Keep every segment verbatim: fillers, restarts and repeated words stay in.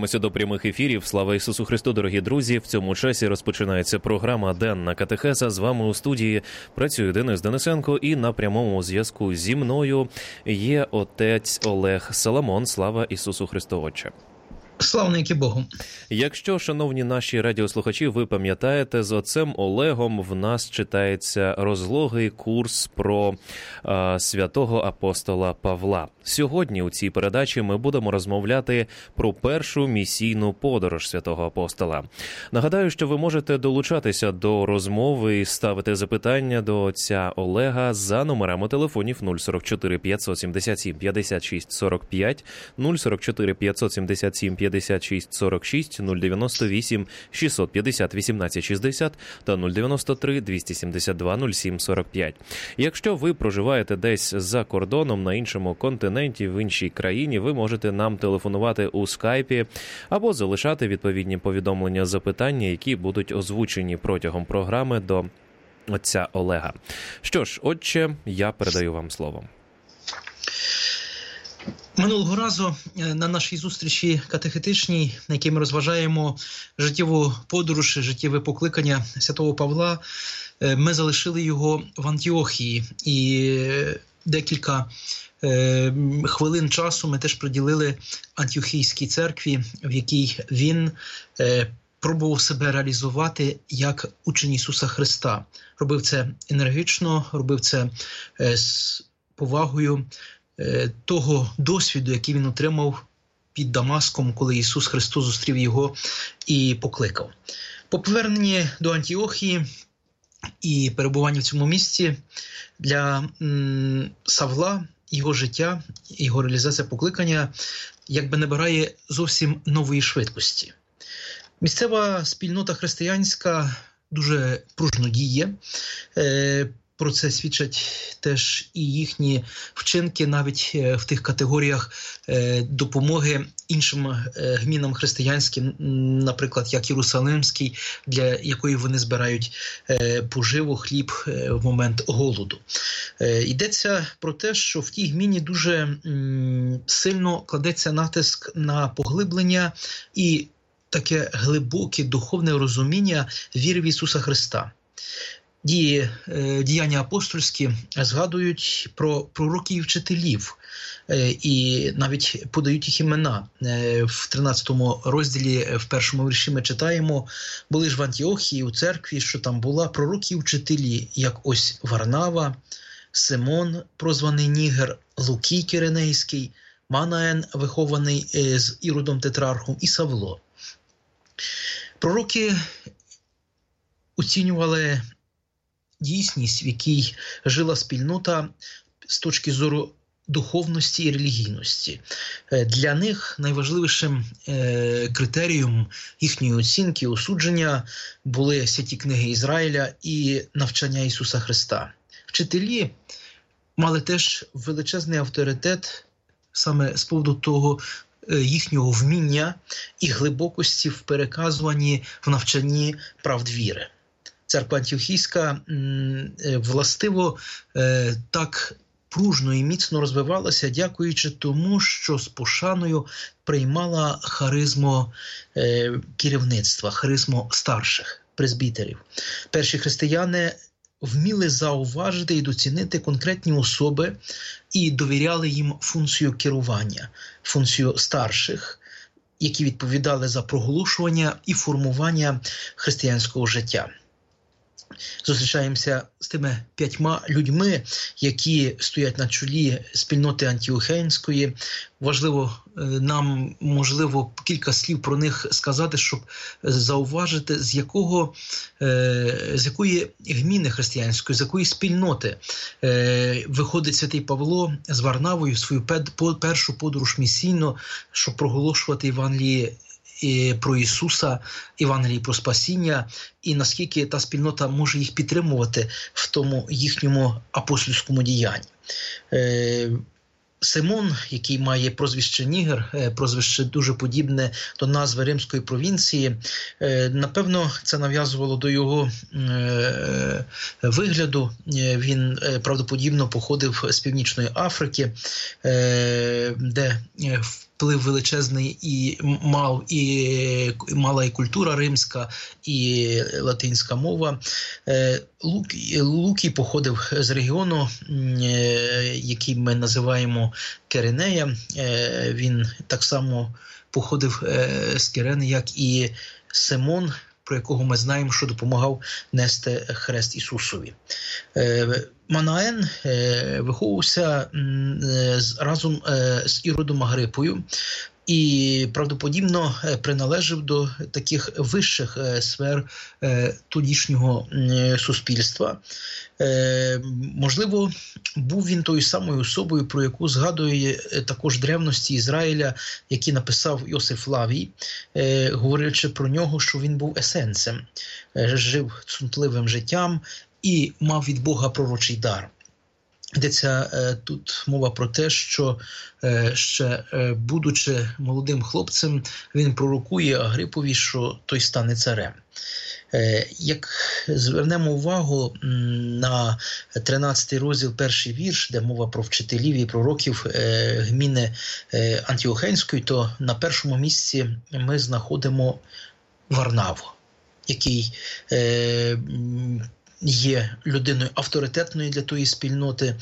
До прямих ефірів. Слава Ісусу Христу, дорогі друзі! В цьому часі розпочинається програма «Денна катехеза». З вами у студії працює Денис Денисенко, і на прямому зв'язку зі мною є отець Олег Саламон. Слава Ісусу Христу, Отче! Славники Богу! Якщо, шановні наші радіослухачі, ви пам'ятаєте, з отцем Олегом в нас читається розлогий курс про а, святого апостола Павла. Сьогодні у цій передачі ми будемо розмовляти про першу місійну подорож святого апостола. Нагадаю, що ви можете долучатися до розмови і ставити запитання до отця Олега за номерами телефонів нуль сорок чотири п'ятсот сімдесят сім п'ятдесят шість сорок п'ять, нуль сорок чотири п'ятсот сімдесят сім п'ятдесят шість сорок шість, нуль дев'яносто вісім шістсот п'ятдесят вісімнадцять шістдесят та нуль дев'яносто три двісті сімдесят два нуль сім сорок п'ять. Якщо ви проживаєте десь за кордоном, на іншому континенті, в іншій країні, ви можете нам телефонувати у скайпі або залишати відповідні повідомлення, запитання, які будуть озвучені протягом програми до отця Олега. Що ж, отче, я передаю вам слово. Минулого разу на нашій зустрічі катехетичній, на якій ми розважаємо життєву подорож, життєве покликання святого Павла, ми залишили його в Антіохії. І декілька е, хвилин часу ми теж приділили Антіохійській церкві, в якій він е, пробував себе реалізувати як учень Ісуса Христа. Робив це енергічно, робив це е, з повагою е, того досвіду, який він отримав під Дамаском, коли Ісус Христос зустрів його і покликав. По поверненні до Антіохії і перебування в цьому місці для м, Савла, його життя, його реалізація покликання якби набирає зовсім нової швидкості. Місцева спільнота християнська дуже пружно діє. Е, Про це свідчать теж і їхні вчинки, навіть в тих категоріях допомоги іншим гмінам християнським, наприклад, як Єрусалимський, для якої вони збирають поживу, хліб в момент голоду. Йдеться про те, що в тій гміні дуже сильно кладеться натиск на поглиблення і таке глибоке духовне розуміння віри в Ісуса Христа. Дії, діяння апостольські згадують про пророків і вчителів, і навіть подають їх імена. В тринадцятому розділі, в першому вірші ми читаємо: «Були ж в Антіохії, у церкві, що там була, пророки і вчителі, як ось Варнава, Симон, прозваний Нігер, Лукій Киренейський, Манаен, вихований з Іродом Тетрархом, і Савло». Пророки оцінювали дійсність, в якій жила спільнота з точки зору духовності і релігійності. Для них найважливішим критерієм їхньої оцінки, осудження були святі книги Ізраїля і навчання Ісуса Христа. Вчителі мали теж величезний авторитет саме з поводу того їхнього вміння і глибокості в переказуванні, в навчанні правд віри. Церква Антіохійська властиво так пружно і міцно розвивалася, дякуючи тому, що з пошаною приймала харизму керівництва, харизму старших презбітерів. Перші християни вміли зауважити і доцінити конкретні особи і довіряли їм функцію керування, функцію старших, які відповідали за проголошування і формування християнського життя. Зустрічаємося з тими п'ятьма людьми, які стоять на чолі спільноти Антіохейської. Важливо нам, можливо, кілька слів про них сказати, щоб зауважити, з якого, з якої гміни християнської, з якої спільноти виходить святий Павло з Варнавою в свою першу подорож місійну, щоб проголошувати Євангеліє про Ісуса, Євангелії про спасіння, і наскільки та спільнота може їх підтримувати в тому їхньому апостольському діянні. Симон, який має прозвище Нігер, прозвище дуже подібне до назви римської провінції, напевно, це нав'язувало до його вигляду. Він правдоподібно походив з Північної Африки, де в вплив величезний і мав і мала і культура римська, і латинська мова. Лукій, Лукій походив з регіону, який ми називаємо Киринея. Він так само походив з Кирени, як і Симон, про якого ми знаємо, що допомагав нести хрест Ісусові. Манаен виховувався разом з Іродом Агрипою і правдоподібно приналежав до таких вищих сфер тодішнього суспільства. Можливо, був він тою самою особою, про яку згадує також древності Ізраїля, які написав Йосиф Флавій, говорячи про нього, що він був есенцем, жив цнутливим життям і мав від Бога пророчий дар. Йдеться тут мова про те, що ще будучи молодим хлопцем, він пророкує Агрипові, що той стане царем. Як звернемо увагу на тринадцятий розділ, перший вірш, де мова про вчителів і пророків гміни Антіохенської, то на першому місці ми знаходимо Варнаву, який є людиною авторитетною для тої спільноти.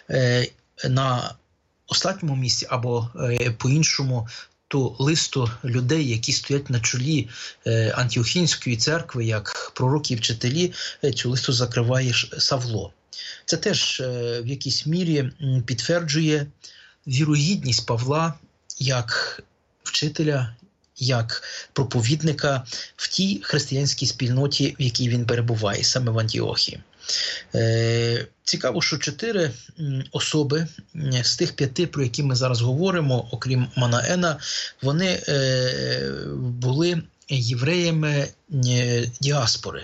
На останньому місці, або по-іншому, то листу людей, які стоять на чолі Антіохінської церкви, як пророки і вчителі, цю листу закриває Савло. Це теж в якійсь мірі підтверджує вірогідність Павла як вчителя, як проповідника в тій християнській спільноті, в якій він перебуває, саме в Антіохії. Е, цікаво, що чотири особи з тих п'яти, про які ми зараз говоримо, окрім Манаена, вони е, були євреями діаспори.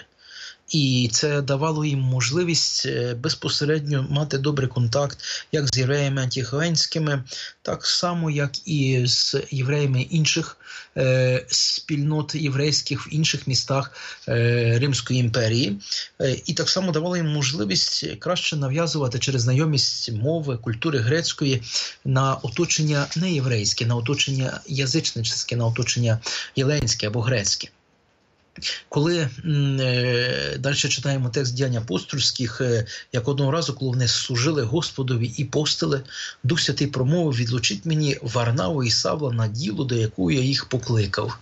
І це давало їм можливість безпосередньо мати добрий контакт як з євреями антіохенськими, так само, як і з євреями інших е, спільнот єврейських в інших містах е, Римської імперії. Е, і так само давало їм можливість краще нав'язувати через знайомість мови, культури грецької на оточення неєврейське, на оточення язичницьке, на оточення єленське або грецьке. Коли е, далі читаємо текст діянь апостольських, е, як одного разу, коли вони служили Господові і постили, Дух Святий промовив: «Відлучіть мені Варнаву і Савла на діло, до якого я їх покликав».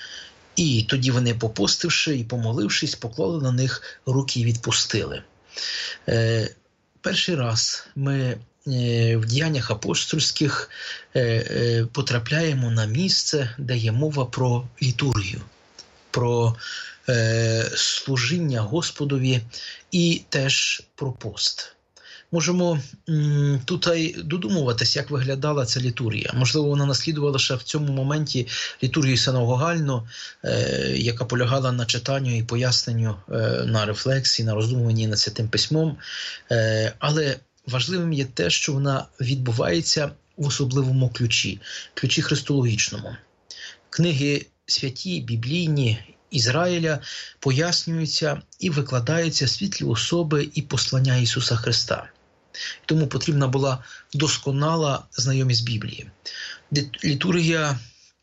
І тоді вони, попостивши і помолившись, поклали на них руки і відпустили. Е, перший раз ми е, в діяннях апостольських е, е, потрапляємо на місце, де є мова про літургію, про е, служіння Господові і теж про пост. Можемо м, тут додумуватись, як виглядала ця літургія. Можливо, вона наслідувала ще в цьому моменті літургію синагогальну, е, яка полягала на читанню і поясненню, е, на рефлексії, на роздумуванні над Святим Письмом. Е, але важливим є те, що вона відбувається в особливому ключі, ключі христологічному. Книги святі, біблійні Ізраїля пояснюються і викладаються світлі особи і послання Ісуса Христа. Тому потрібна була досконала знайомість Біблії. Літургія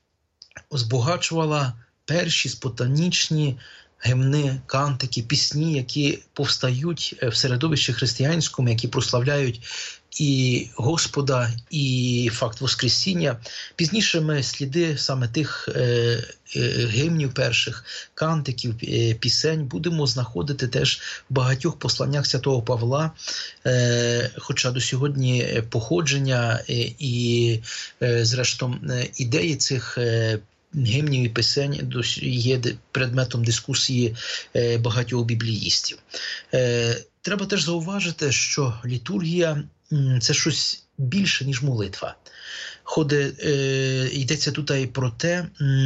збагачувала перші спонтанічні гімни, кантики, пісні, які повстають в середовищі християнському, які прославляють і Господа, і факт Воскресіння. Пізніше ми сліди саме тих е, е, гімнів перших, кантиків, е, пісень будемо знаходити теж в багатьох посланнях святого Павла, е, хоча до сьогодні походження е, і, е, зрештою, ідеї цих е, гімнів і пісень є предметом дискусії е, багатьох бібліїстів. Е, треба теж зауважити, що літургія – це щось більше, ніж молитва. Ходи, е, йдеться тут і про те,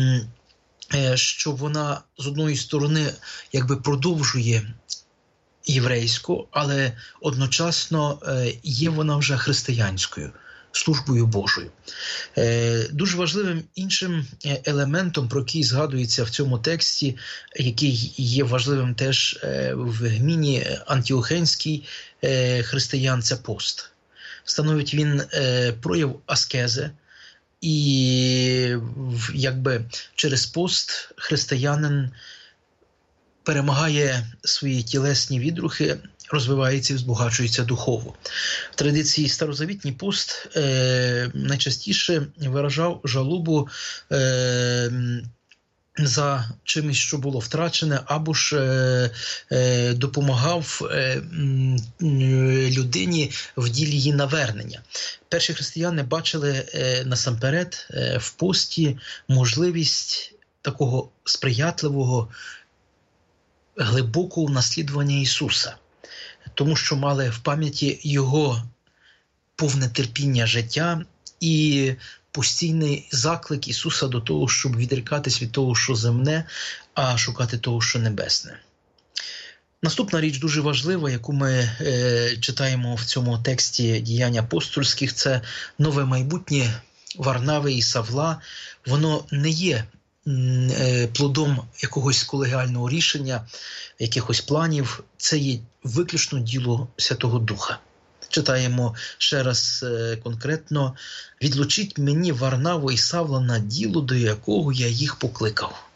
е, що вона, з одної сторони, якби продовжує єврейську, але одночасно е, є вона вже християнською, службою Божою. Е, дуже важливим іншим елементом, про який згадується в цьому тексті, який є важливим теж е, в гміні Антіохенській е, християн, це пост. Становить він е, прояв аскези і якби через пост християнин перемагає свої тілесні відрухи, розвивається і збагачується духово. В традиції старозавітній пост е, найчастіше виражав жалобу е, за чимось, що було втрачене, або ж е, е, допомагав е, людині в ділі її навернення. Перші християни бачили е, насамперед е, в пості можливість такого сприятливого, глибокого наслідування Ісуса, тому що мали в пам'яті Його повне терпіння життя і постійний заклик Ісуса до того, щоб відрікатись від того, що земне, а шукати того, що небесне. Наступна річ дуже важлива, яку ми е, читаємо в цьому тексті «Діянь апостольських», це нове майбутнє Варнави і Савла. Воно не є е, плодом якогось колегіального рішення, якихось планів. Це є виключно діло Святого Духа. Читаємо ще раз е, конкретно: «Відлучіть мені Варнаву і Савла на діло, до якого я їх покликав».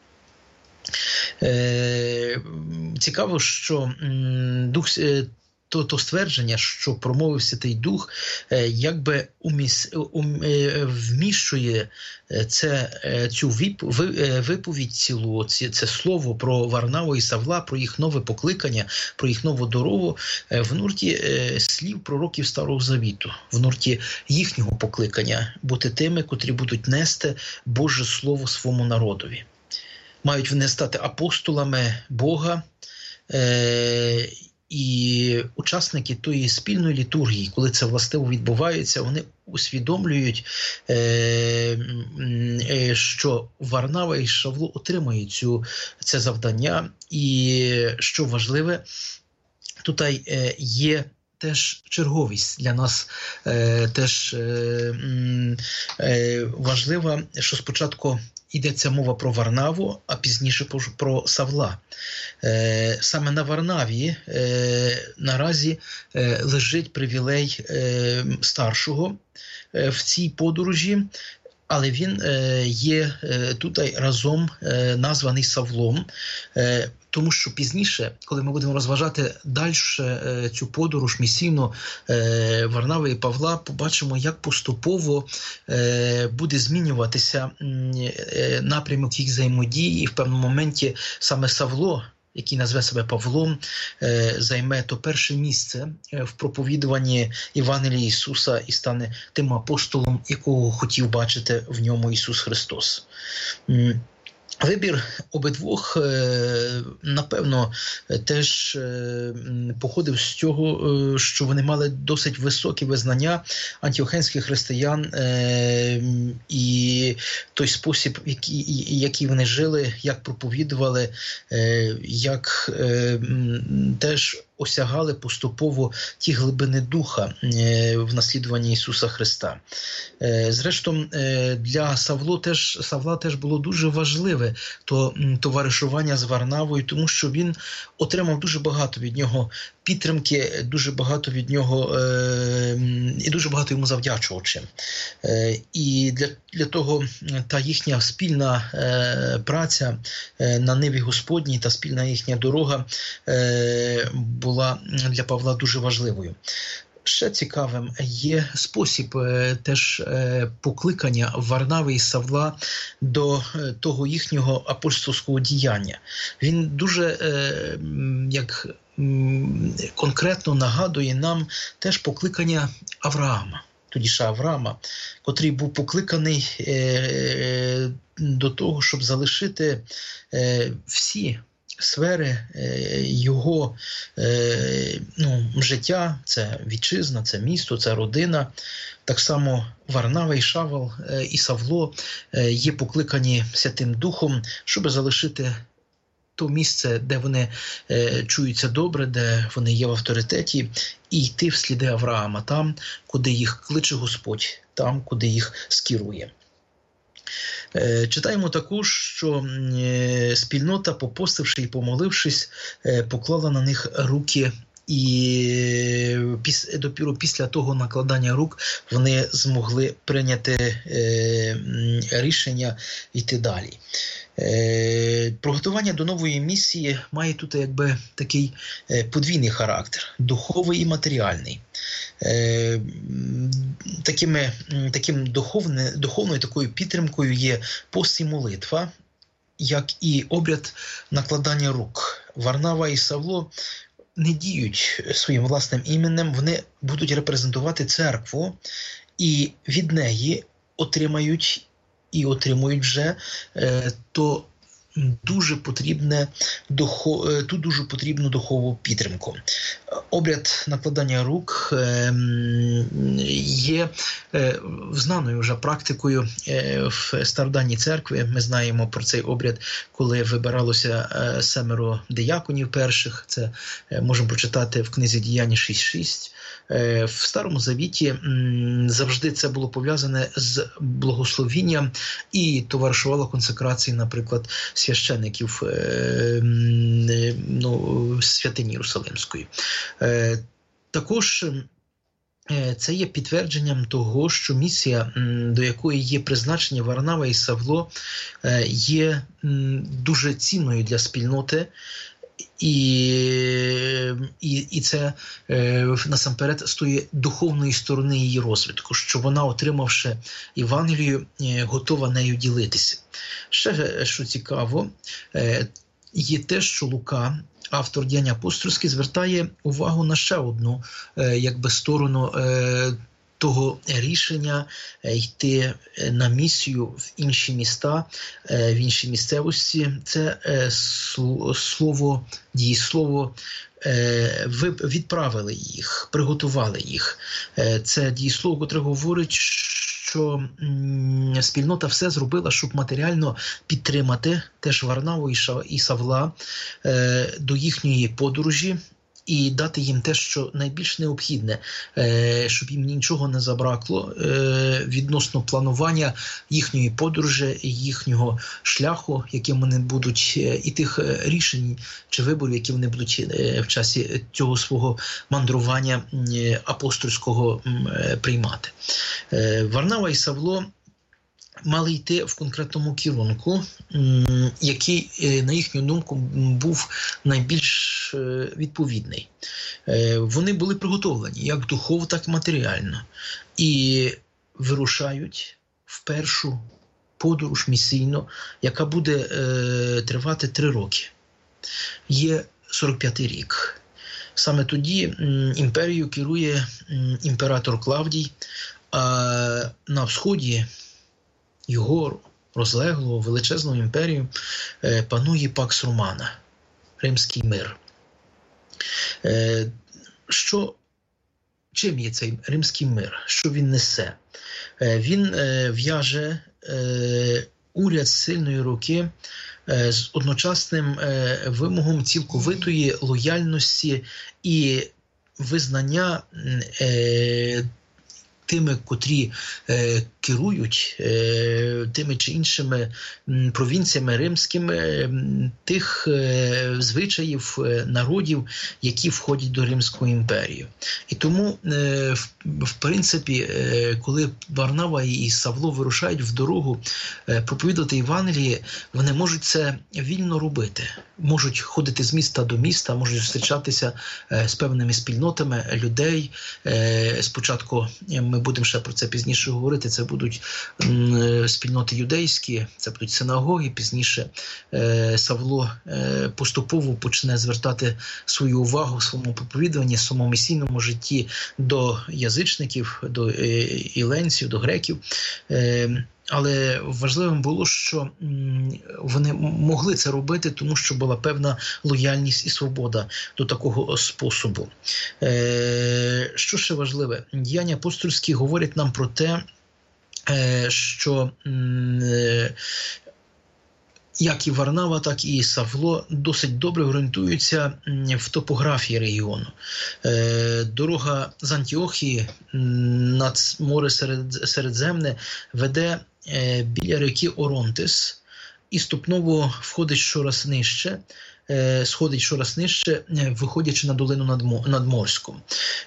Е, цікаво, що м, дух, е, то, то ствердження, що промовив Святий Дух, е, якби уміс, ум, е, вміщує це, е, цю віп, ви, е, виповідь цілу, це, це слово про Варнаву і Савла, про їх нове покликання, про їх нову дорогу е, в нурті е, слів пророків Старого Завіту, в нурті їхнього покликання бути тими, котрі будуть нести Боже Слово своєму народові. Мають вони стати апостолами Бога е- і учасники тої спільної літургії, коли це властиво відбувається, вони усвідомлюють, е- е- що Варнава і Савло отримають цю, це завдання. І, що важливе, тут е- є теж черговість для нас, е- теж е- е- важлива, що спочатку йдеться мова про Варнаву, а пізніше про Савла. Е, саме на Варнаві е, наразі е, лежить привілей е, старшого е, в цій подорожі, але він е, є е, тут разом е, названий Савлом, е, тому що пізніше, коли ми будемо розважати далі е, цю подорож місійну е, Варнави і Павла, побачимо, як поступово е, буде змінюватися е, напрямок їх взаємодії, і в певному моменті саме Савло, який назве себе Павлом, е, займе то перше місце в проповідуванні Євангелія Ісуса і стане тим апостолом, якого хотів бачити в ньому Ісус Христос. Вибір обидвох, напевно, теж походив з того, що вони мали досить високі визнання антіохенських християн і той спосіб, який, який вони жили, як проповідували, як теж осягали поступово ті глибини духа в наслідуванні Ісуса Христа. Зрештою, для Савло теж, Савла теж було дуже важливе то товаришування з Варнавою, тому що він отримав дуже багато від нього підтримки, дуже багато від нього е, і дуже багато йому завдячував чим. Е, і для, для того та їхня спільна е, праця е, на ниві Господній та спільна їхня дорога е, була для Павла дуже важливою. Ще цікавим є спосіб е, теж е, покликання Варнави і Савла до е, того їхнього апостольського діяння. Він дуже е, як м, конкретно нагадує нам теж покликання Авраама. Тоді ще Авраама, котрий був покликаний е, до того, щоб залишити е, всі сфери е, його е, ну, життя, це вітчизна, це місто, це родина. Так само Варнава і Шавл е, і Савло е, є покликані Святим Духом, щоб залишити то місце, де вони е, чуються добре, де вони є в авторитеті, і йти в сліди Авраама, там, куди їх кличе Господь, там, куди їх скерує. Е, читаємо також, що е, спільнота, попостивши і помолившись, е, поклала на них руки і піс, допіру після того накладання рук вони змогли прийняти е, рішення йти далі. Е, приготування до нової місії має тут якби такий е, подвійний характер – духовий і матеріальний. Е, такими, таким духовне, духовною такою підтримкою є пост і молитва, як і обряд накладання рук. Варнава і Савло не діють своїм власним іменем, вони будуть репрезентувати церкву і від неї отримають і отримують вже е, то дуже потрібне духов, ту дуже потрібну духову підтримку. Обряд накладання рук е, є е, знаною вже практикою е, в стародавній церкві. Ми знаємо про цей обряд, коли вибиралося е, семеро дияконів перших. Це е, можемо прочитати в книзі Діянь шість шість. Е, в Старому Завіті м, завжди це було пов'язане з благословінням і товаришувало консекрації, наприклад, священиків е, ну, святині Єрусалимської. Е, також е, це є підтвердженням того, що місія, м, до якої є призначені Варнава і Савло, е, є м, дуже цінною для спільноти. І, і, і це е, насамперед з тої духовної сторони її розвитку, що вона, отримавши Євангелію, е, готова нею ділитися. Ще, що цікаво, е, є те, що Лука, автор Діянь апостольських, звертає увагу на ще одну е, якби сторону е, того рішення йти на місію в інші міста, в інші місцевості. Це слово, дієслово ви відправили їх, приготували їх. Це дієслово, котре говорить, що спільнота все зробила, щоб матеріально підтримати теж Варнаву і Савла до їхньої подорожі, і дати їм те, що найбільш необхідне, щоб їм нічого не забракло відносно планування їхньої подорожі, їхнього шляху, яким вони будуть, і тих рішень чи виборів, які вони будуть в часі цього свого мандрування апостольського приймати. Варнава і Савло мали йти в конкретному керунку, який, на їхню думку, був найбільш відповідний. Вони були приготовлені як духовно, так і матеріально. І вирушають в першу подорож місійну, яка буде тривати три роки. Є сорок п'ятий рік. Саме тоді імперією керує імператор Клавдій, а на сході його розлеглого величезну імперію панує Пакс Романа, Римський мир. Що, чим є цей Римський мир? Що він несе? Він в'яже уряд сильної руки з одночасним вимогом цілковитої лояльності і визнання тими, котрі е, керують е, тими чи іншими м, провінціями римськими, м, тих е, звичаїв е, народів, які входять до Римської імперії. І тому, е, в, в принципі, е, коли Варнава і Савло вирушають в дорогу е, проповідувати Євангеліє, вони можуть це вільно робити. Можуть ходити з міста до міста, можуть зустрічатися е, з певними спільнотами людей. Е, спочатку ми будемо ще про це пізніше говорити. Це будуть м, спільноти юдейські, це будуть синагоги. Пізніше е, Савло е, поступово почне звертати свою увагу в своєму проповідуванні, в своєму місійному житті до язичників, до е, іленців, до греків. Е, Але важливим було, що вони могли це робити, тому що була певна лояльність і свобода до такого способу. Що ще важливе? Діяння апостольські говорять нам про те, що як і Варнава, так і Савло досить добре орієнтуються в топографії регіону. Дорога з Антіохії над море Середземне веде біля реки Оронтис і ступново входить щораз нижче, сходить щораз нижче, виходячи на долину надморську.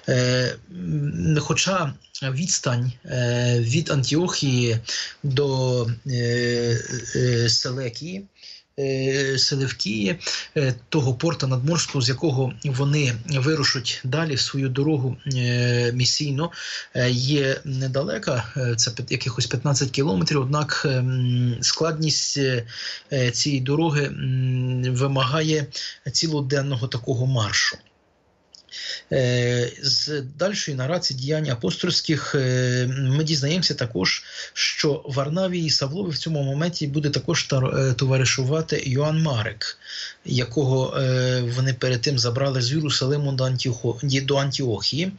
Хоча відстань від Антіохії до Селевкії, Селевкії, того порта надморського, з якого вони вирушать далі в свою дорогу місійно, є недалека, це якихось п'ятнадцять кілометрів, однак складність цієї дороги вимагає цілоденного такого маршу. З дальшої нарації діянь апостольських ми дізнаємося також, що Варнаві і Савлові в цьому моменті буде також товаришувати Йоанн Марек, якого вони перед тим забрали з Єрусалиму до Антіохії.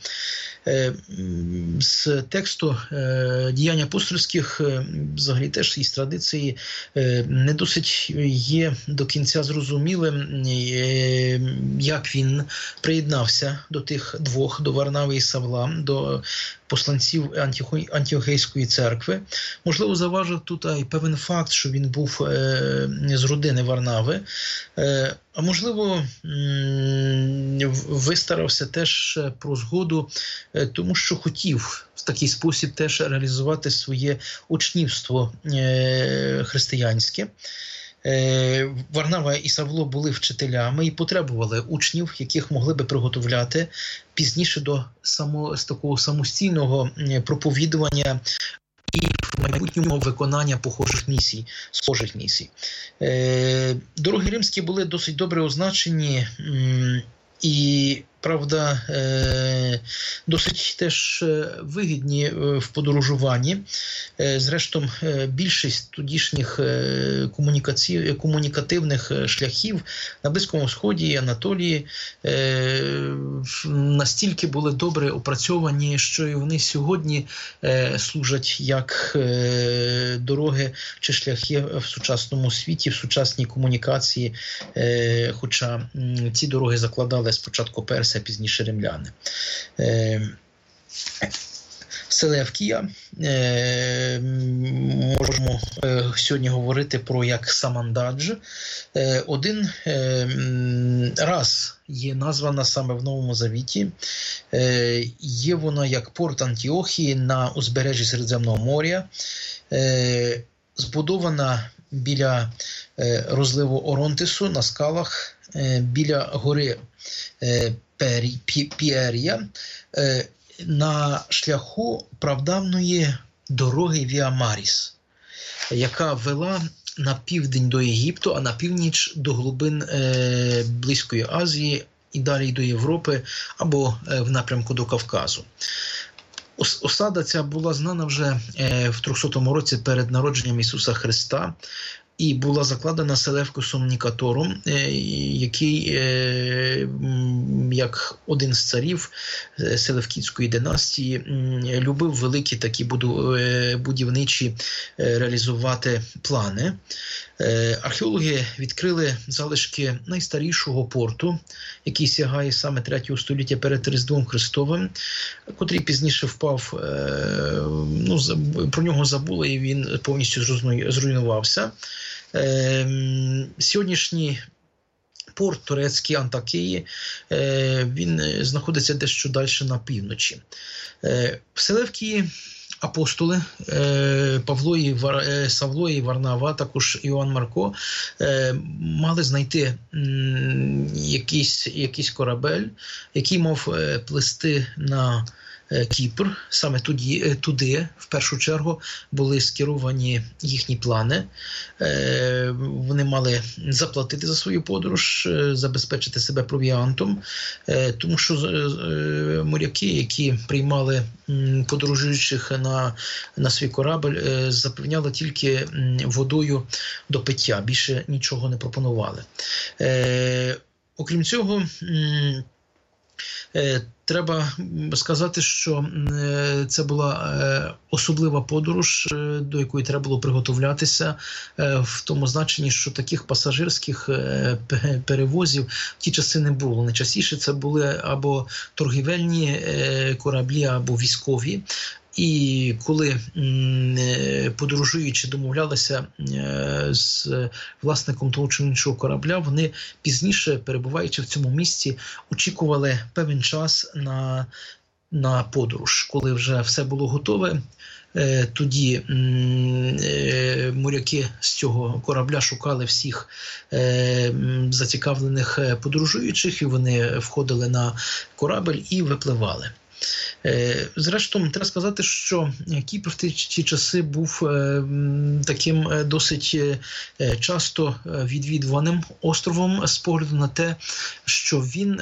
З тексту діянь апостольських, взагалі теж із традиції, не досить є до кінця зрозумілим, як він приєднався до тих двох, до Варнави і Савла, до посланців Антіохійської церкви. Можливо, заважив тут і певен факт, що він був е, з родини Варнави, е, а можливо, м- вистарався теж про згоду, е, тому що хотів в такий спосіб теж реалізувати своє учнівство е, християнське. Варнава і Савло були вчителями і потребували учнів, яких могли би приготовляти пізніше до само, з такого самостійного проповідування і в майбутньому виконання похожих місій, схожих місій. Дороги римські були досить добре означені і, правда, досить теж вигідні в подорожуванні. Зрештою, більшість тодішніх комунікативних шляхів на Близькому Сході і Анатолії настільки були добре опрацьовані, що і вони сьогодні служать як дороги чи шляхи в сучасному світі, в сучасній комунікації, хоча ці дороги закладали спочатку перси, а пізніше римляни. Селевкія, е, можемо е, сьогодні говорити про як Самандадж. Е, один е, раз є названа саме в Новому Завіті. Е, є вона як порт Антіохії на узбережжі Середземного моря, е, збудована біля е, розливу Оронтису на скалах, е, біля гори е, Пері, Пі, Піерія, е, на шляху правдавної дороги Віа Маріс, яка вела на південь до Єгипту, а на північ до глибин е, Близької Азії і далі до Європи або е, в напрямку до Кавказу. Осада ця була знана вже е, в трьохсотому році перед народженням Ісуса Христа, і була закладена Селевкусом Нікатором, який, як один з царів Селевкідської династії, любив великі такі будівничі реалізувати плани. Археологи відкрили залишки найстарішого порту, який сягає саме третього століття перед Різдвом Христовим, котрий пізніше впав, ну, про нього забули і він повністю зруйнувався. Сьогоднішній порт турецький Антакії, він знаходиться дещо далі на півночі. В Селевкії апостоли Павло і Вар... Савло і Варнава, також Іоанн Марко, мали знайти якийсь, якийсь корабель, який мав плисти на Кіпр. Саме туди, туди, в першу чергу, були скеровані їхні плани. Вони мали заплатити за свою подорож, забезпечити себе провіантом, тому що моряки, які приймали подорожуючих на, на свій корабель, запевняли тільки водою до пиття, більше нічого не пропонували. Окрім цього, Треба сказати, що це була особлива подорож, до якої треба було приготовлятися, в тому значенні, що таких пасажирських перевозів в ті часи не було. Найчастіше це були або торгівельні кораблі, або військові. І коли подорожуючи домовлялися з власником того чи іншого корабля, вони пізніше, перебуваючи в цьому місці, очікували певний час на, на подорож. Коли вже все було готове, тоді моряки з цього корабля шукали всіх зацікавлених подорожуючих, і вони входили на корабель і випливали. Зрештою, треба сказати, що Кіпр в ті часи був таким досить часто відвідуваним островом з погляду на те, що він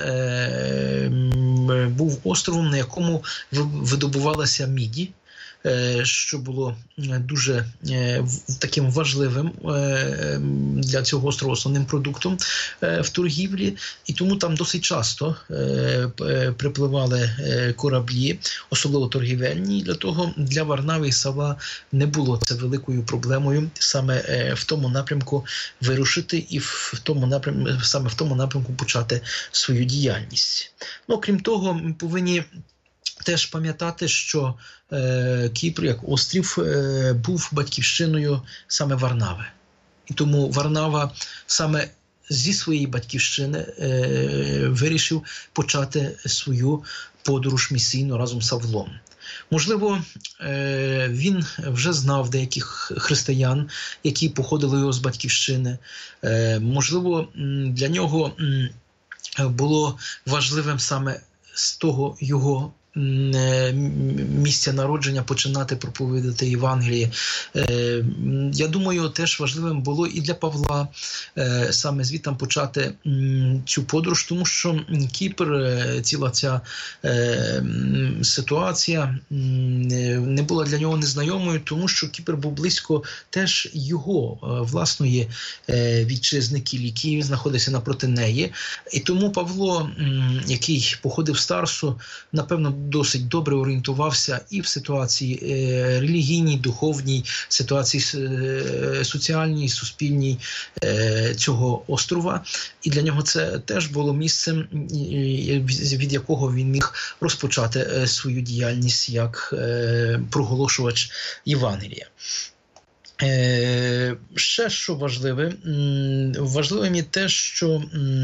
був островом, на якому видобувалася міді, що було дуже таким важливим для цього острову основним продуктом в торгівлі. І тому там досить часто припливали кораблі, особливо торгівельні. Для того для Варнави і Савла не було це великою проблемою саме в тому напрямку вирушити і в тому напрямку, саме в тому напрямку почати свою діяльність. Ну, крім того, ми повинні теж пам'ятати, що е, Кіпр, як острів, е, був батьківщиною саме Варнави. І тому Варнава саме зі своєї батьківщини е, вирішив почати свою подорож місійну разом з Савлом. Можливо, е, він вже знав деяких християн, які походили його з батьківщини. Е, можливо, для нього було важливим саме з того його місця народження починати проповідати Євангеліє. Я думаю, теж важливим було і для Павла саме звідтам почати цю подорож, тому що Кіпр, ціла ця ситуація не була для нього незнайомою, тому що Кіпр був близько теж його власної вітчизни Кілії. Київ знаходився напроти неї. І тому Павло, який походив з Тарсу, напевно, досить добре орієнтувався і в ситуації е, релігійній, духовній, ситуації е, соціальній, суспільній е, цього острова. І для нього це теж було місцем, е, від якого він міг розпочати е, свою діяльність як е, проголошувач Євангелія. Е, ще що важливе, важливим є те, що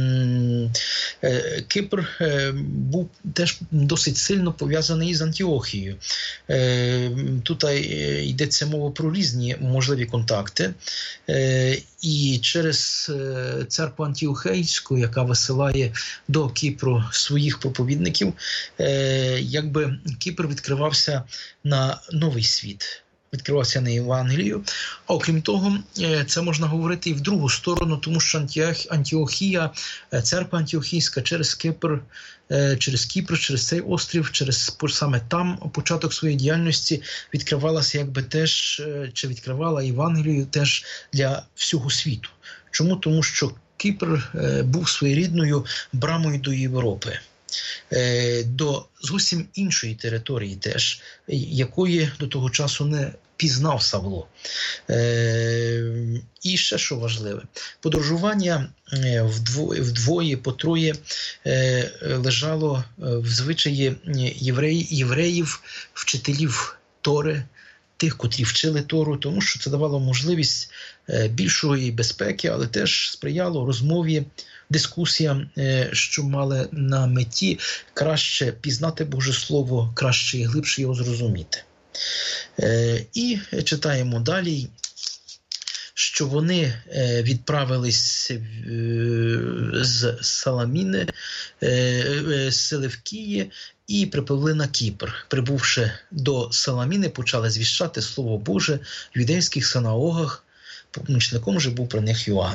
е, Кіпр е, був теж досить сильно пов'язаний із Антіохією. Е, тут е, йдеться мова про різні можливі контакти. Е, і через е, церкву Антіохейську, яка висилає до Кіпру своїх проповідників, е, якби Кіпр відкривався на новий світ. Відкривався на Євангелію. А окрім того, це можна говорити і в другу сторону, тому що Антіохія, церква Антіохійська через Кіпр, через Кіпр, через цей острів, через саме там початок своєї діяльності відкривалася якби теж, чи відкривала Євангелію теж для всього світу. Чому? Тому що Кіпр був своєрідною брамою до Європи. До зовсім іншої території теж, якої до того часу не пізнав Савло. І ще що важливе, подорожування вдвоє, вдвоє потроє лежало в звичаї євреї, євреїв, вчителів Тори, тих, котрі вчили Тору, тому що це давало можливість більшої безпеки, але теж сприяло розмові, дискусіям, що мали на меті краще пізнати Боже Слово, краще і глибше його зрозуміти. І читаємо далі, що вони відправились з Саламіни, з Селевкії, і припливли на Кіпр. Прибувши до Саламіни, почали звіщати Слово Боже в юдейських синагогах, помічником же був при них Йоанн.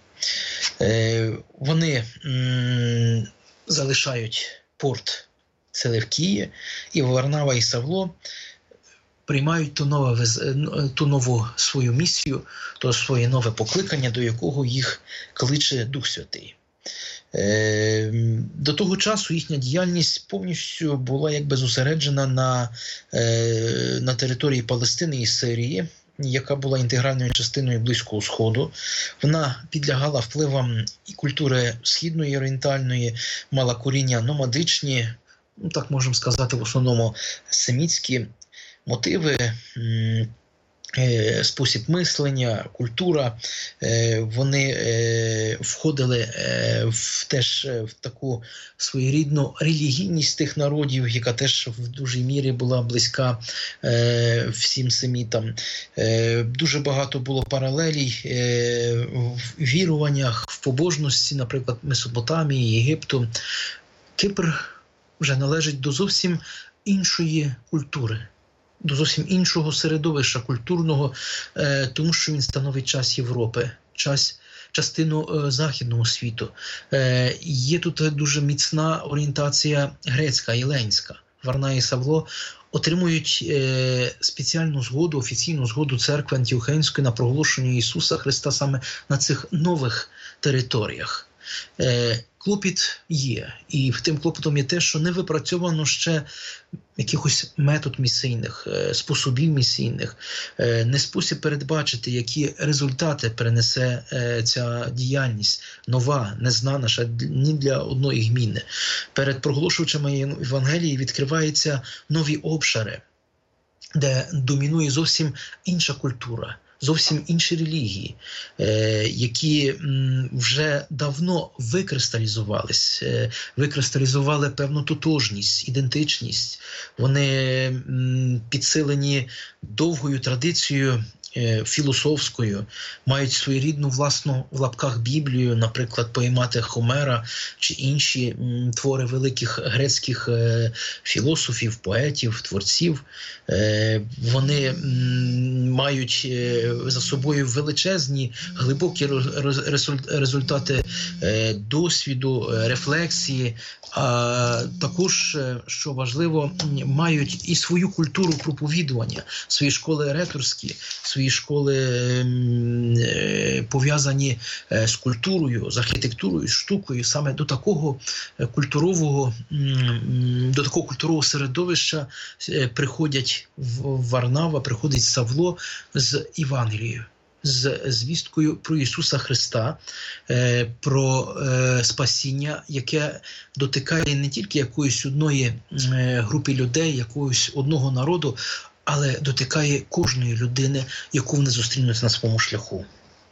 Вони м, залишають порт Селевкії, і Варнава і Савло приймають ту, нове, ту нову свою місію, то своє нове покликання, до якого їх кличе Дух Святий. До того часу їхня діяльність повністю була якби зосереджена на, на території Палестини і Сирії, яка була інтегральною частиною Близького Сходу. Вона підлягала впливам і культури східної, орієнтальної, мала коріння номадичні, ну, так можемо сказати, в основному семітські мотиви, спосіб мислення, культура, вони входили в теж в таку своєрідну релігійність тих народів, яка теж в дуже мірі була близька всім семітам. Дуже багато було паралелій в віруваннях, в побожності, наприклад, Месопотамії, Єгипту. Кипр вже належить до зовсім іншої культури, до зовсім іншого середовища культурного, тому що він становить час Європи, час, частину західного світу. Є тут дуже міцна орієнтація грецька, єленська. Варна і Савло отримують спеціальну згоду, офіційну згоду церкви Антіохейської на проголошення Ісуса Христа саме на цих нових територіях. Клопіт є, і тим клопотом є те, що не випрацьовано ще якихось метод місійних, способів місійних, не спосіб передбачити, які результати принесе ця діяльність, нова, незнана ще ні для одної гміни. Перед проголошувачами Євангелії відкриваються нові обшари, де домінує зовсім інша культура, зовсім інші релігії, які вже давно викристалізувались, викристалізували певну тотожність, ідентичність. Вони підсилені довгою традицією філософською, мають своєрідну власну в лапках Біблію, наприклад, поемати Хомера чи інші твори великих грецьких філософів, поетів, творців. Вони мають за собою величезні, глибокі результати досвіду, рефлексії, а також, що важливо, мають і свою культуру проповідування, свої школи риторські, свої школи пов'язані з культурою, з архітектурою, з штукою. Саме до такого культурового, до такого культурового середовища приходять в Варнава, приходить Савло з Євангелією, з звісткою про Ісуса Христа, про спасіння, яке дотикає не тільки якоїсь одної групи людей, якогось одного народу, але дотикає кожної людини, яку вони зустрінуть на своєму шляху.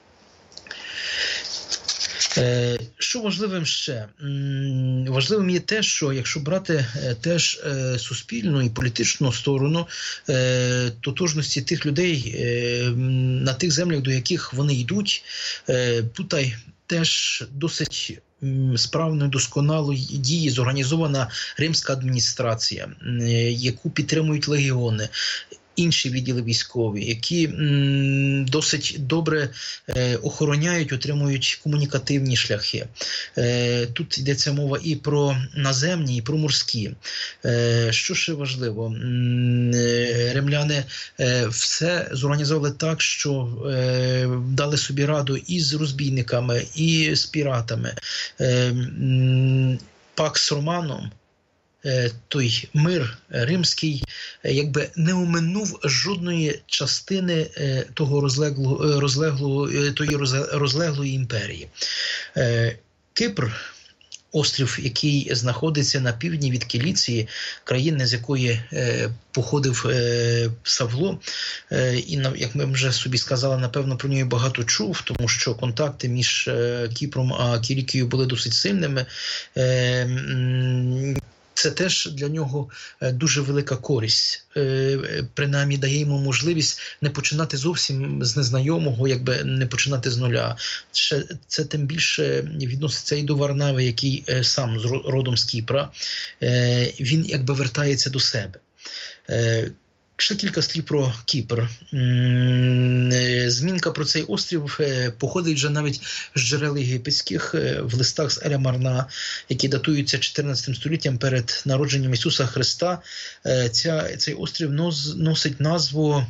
Що важливим ще? Важливим є те, що якщо брати теж суспільну і політичну сторону тотожності тих людей на тих землях, до яких вони йдуть, тут теж досить справно, досконало діє зорганізована римська адміністрація, яку підтримують легіони, інші відділи військові, які м, досить добре е, охороняють, отримують комунікативні шляхи. Е, тут йдеться мова і про наземні, і про морські. Е, що ще важливо? М, е, римляни е, все зорганізували так, що е, дали собі раду і з розбійниками, і з піратами. Е, м, Пакс Романом, той мир римський, якби не оминув жодної частини того розлеглого, розлеглого, тої розлеглої імперії. Кипр, острів, який знаходиться на півдні від Кіліції, країни, з якої е, походив е, Савло, е, і, як ми вже собі сказали, напевно, про нього багато чув, тому що контакти між е, Кіпром а Кілікією були досить сильними. Е, м- Це теж для нього дуже велика користь. Принаймні дає йому можливість не починати зовсім з незнайомого, якби не починати з нуля. Це тим більше відноситься і до Варнави, який сам родом з Кіпра. Він якби вертається до себе. Ще кілька слів про Кіпр. Змінка про цей острів походить вже навіть з джерел єгипетських в листах з Еля Марна, які датуються чотирнадцятим століттям перед народженням Ісуса Христа. Ця, цей острів нос, носить назву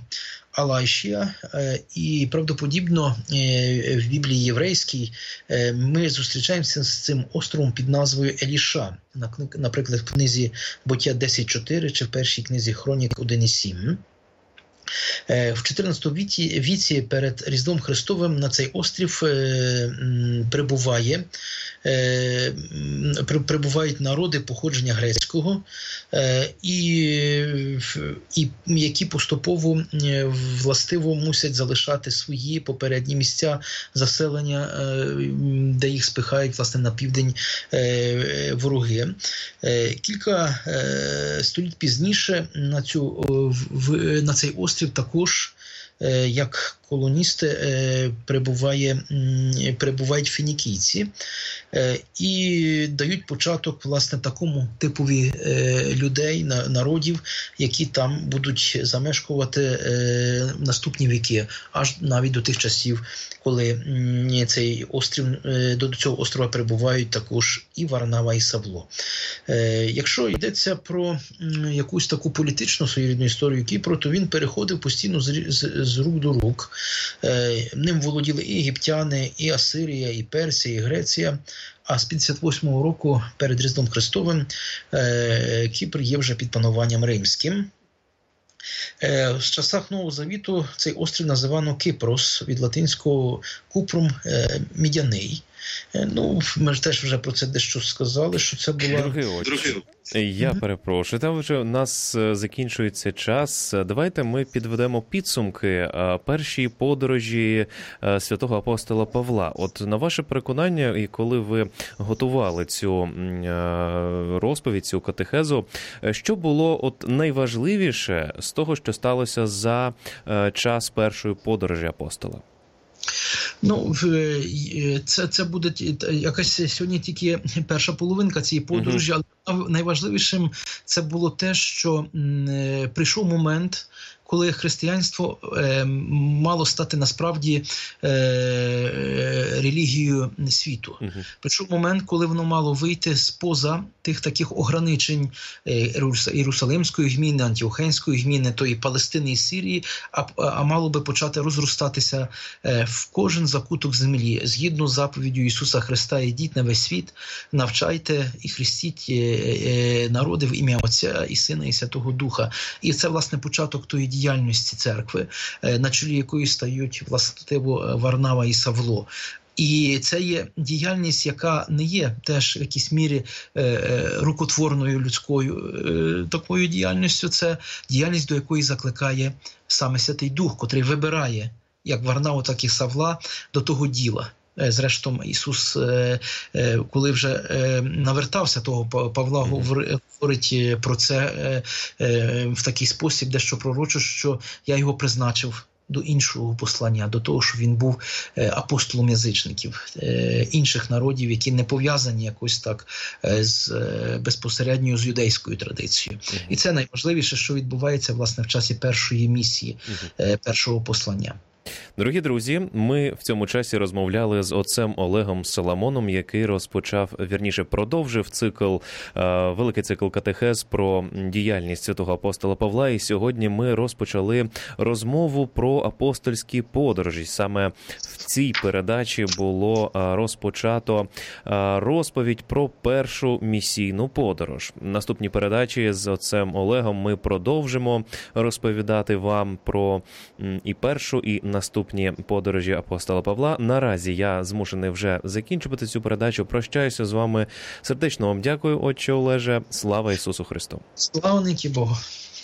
Алайшія, і правдоподібно в Біблії єврейській ми зустрічаємося з цим островом під назвою Еліша, наприклад, в книзі Буття десять чотири чи в першій книзі Хронік один сім. В чотирнадцятому віці, віці перед Різдвом Христовим на цей острів прибуває, прибувають народи походження грецького, і, і які поступово властиво мусять залишати свої попередні місця заселення, де їх спихають, власне, на південь вороги. Кілька століть пізніше на, цю, на цей острів також, як колоністи, прибуває, прибувають фінікійці і дають початок, власне, такому типові людей, народів, які там будуть замешкувати наступні віки, аж навіть до тих часів, коли цей острів, до цього острова прибувають також і Варнава, і Савло. Якщо йдеться про якусь таку політичну своєрідну історію Кіпру, то він переходив постійно з, з, з рук до рук. Ним володіли і єгиптяни, і Асирія, і Персія, і Греція. А з п'ятдесят восьмого року перед Різдвом Христовим Кіпр є вже під пануванням римським. В часах Нового Завіту цей острів називано Кипрос, від латинського купрум – мідяний. Ну, ми ж теж вже про це дещо сказали, що це була... Другий отче, я перепрошую, там вже у нас закінчується час. Давайте ми підведемо підсумки першій подорожі святого апостола Павла. От на ваше переконання, і коли ви готували цю розповідь, цю катехезу, що було от найважливіше з того, що сталося за час першої подорожі апостола? Ну, це, це буде якась сьогодні тільки перша половинка цієї подорожі, uh-huh. але найважливішим це було те, що м, прийшов момент, коли християнство е, мало стати насправді е, релігією світу. Uh-huh. Прийшов момент, коли воно мало вийти з-поза тих таких ограничень е, Єрусалимської гміни, Антіохенської гміни, тої Палестини і Сирії, а, а мало би почати розростатися е, в кожен закуток землі. Згідно з заповіддю Ісуса Христа, ідіть на весь світ, навчайте і хрестіть е, е, народи в ім'я Отця і Сина і Святого Духа. І це, власне, початок тої діяльності церкви, на чолі якої стають властиво Варнава і Савло. І це є діяльність, яка не є теж в якійсь мірі е, рукотворною людською е, такою діяльністю. Це діяльність, до якої закликає саме Святий Дух, котрий вибирає як Варнаву, так і Савла до того діла. Зрештою, Ісус, коли вже навертався, того Павла говорить про це в такий спосіб, дещо пророчо, що я його призначив до іншого послання, до того, що він був апостолом язичників, інших народів, які не пов'язані якось так з безпосередньо з юдейською традицією. Uh-huh. І це найважливіше, що відбувається, власне, в часі першої місії, uh-huh. першого послання. Дорогі друзі, ми в цьому часі розмовляли з отцем Олегом Соломоном, який розпочав, вірніше, продовжив цикл, великий цикл катехез про діяльність святого апостола Павла. І сьогодні ми розпочали розмову про апостольські подорожі. Саме в цій передачі було розпочато розповідь про першу місійну подорож. В наступній передачі з отцем Олегом ми продовжимо розповідати вам про і першу, і наступні подорожі апостола Павла. Наразі я змушений вже закінчувати цю передачу. Прощаюся з вами. Сердечно вам дякую, отче Олеже. Слава Ісусу Христу! Слава навіки Богу!